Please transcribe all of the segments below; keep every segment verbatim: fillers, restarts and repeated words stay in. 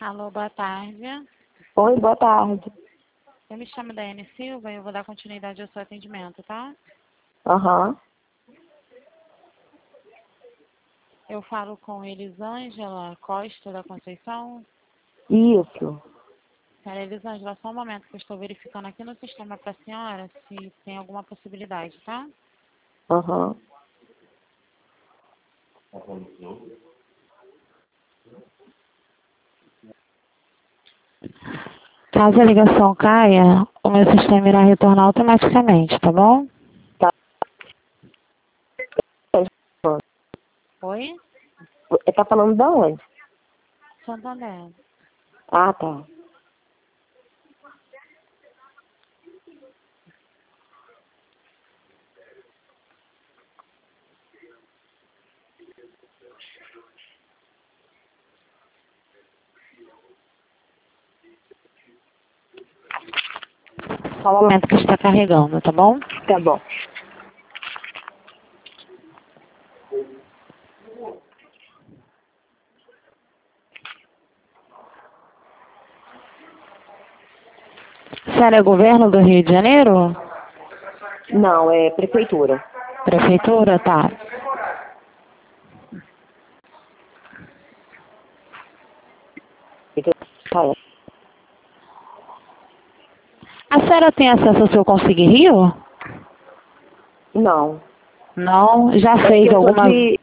Alô, boa tarde. Oi, boa tarde. Eu me chamo Daiane Silva e eu vou dar continuidade ao seu atendimento, tá? Aham. Eu falo com Elisângela Costa da Conceição. Isso. Senhora Elisângela, só um momento que eu estou verificando aqui no sistema para a senhora se tem alguma possibilidade, tá? Aham. Caso a ligação caia, o meu sistema irá retornar automaticamente, tá bom? Tá. Oi? Tá falando de onde? Santander. Ah, tá. Só um momento que está carregando, tá bom? Tá bom. A senhora é governo do Rio de Janeiro? Não, é prefeitura. Prefeitura, tá. Tá. A senhora tem acesso ao seu Consigue Rio? Não. Não? Já É que fez eu sou alguma... de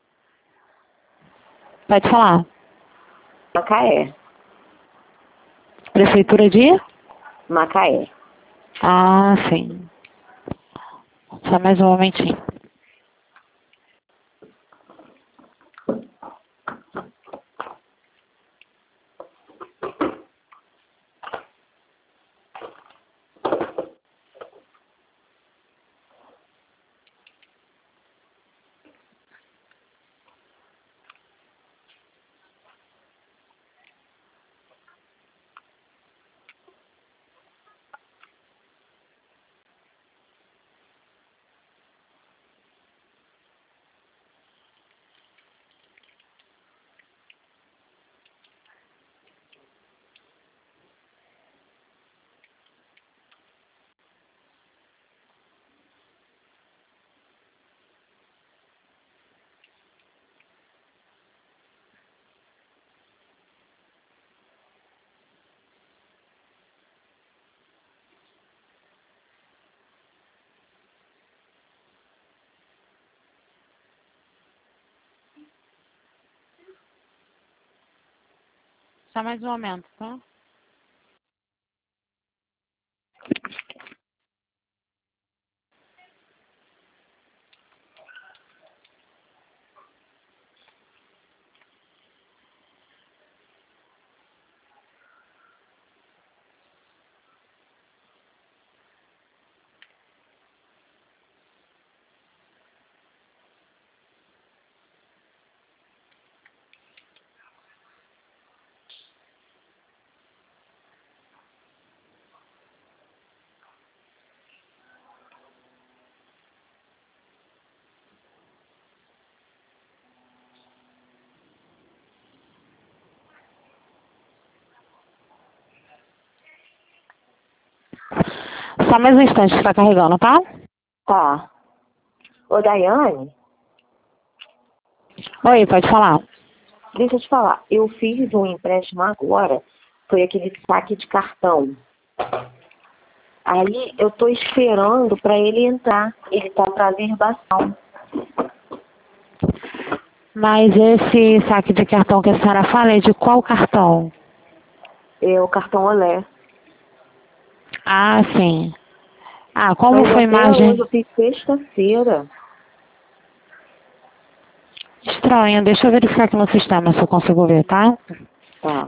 Pode falar. Macaé. Prefeitura de? Macaé. Ah, sim. Só mais um momentinho. Só mais um momento, tá? Só mais um instante que está carregando, tá? Tá. Ô, Daiane, Oi, pode falar. deixa eu te falar. Eu fiz um empréstimo agora. Foi aquele saque de cartão. Aí eu tô esperando pra ele entrar. Ele tá pra averbação. Mas esse saque de cartão que a senhora fala é de qual cartão? É o cartão Olé. Ah, sim. Ah, como Mas foi até hoje, margem? eu fiz sexta-feira. Estranho, deixa eu verificar aqui no sistema se eu consigo ver, tá? Tá.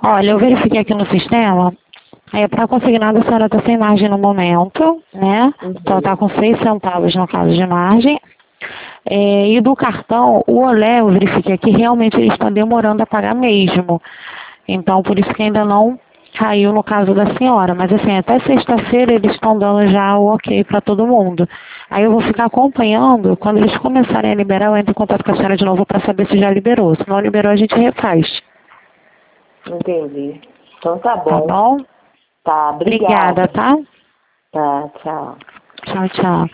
Olha, eu verifiquei aqui no sistema, é, para consignado a senhora está sem margem no momento, né? Então está com seis centavos no caso de margem. É, e do cartão, o Olé, eu verifiquei aqui, realmente ele está demorando a pagar mesmo. Então, por isso que ainda não caiu no caso da senhora. Mas assim, até sexta-feira eles estão dando já o ok para todo mundo. Aí eu vou ficar acompanhando, quando eles começarem a liberar, eu entro em contato com a senhora de novo para saber se já liberou. Se não liberou, a gente refaz. Entendi. Então tá Tá bom. bom? Tá, obrigada. Obrigada, tá? Tá, tchau. Tchau, tchau.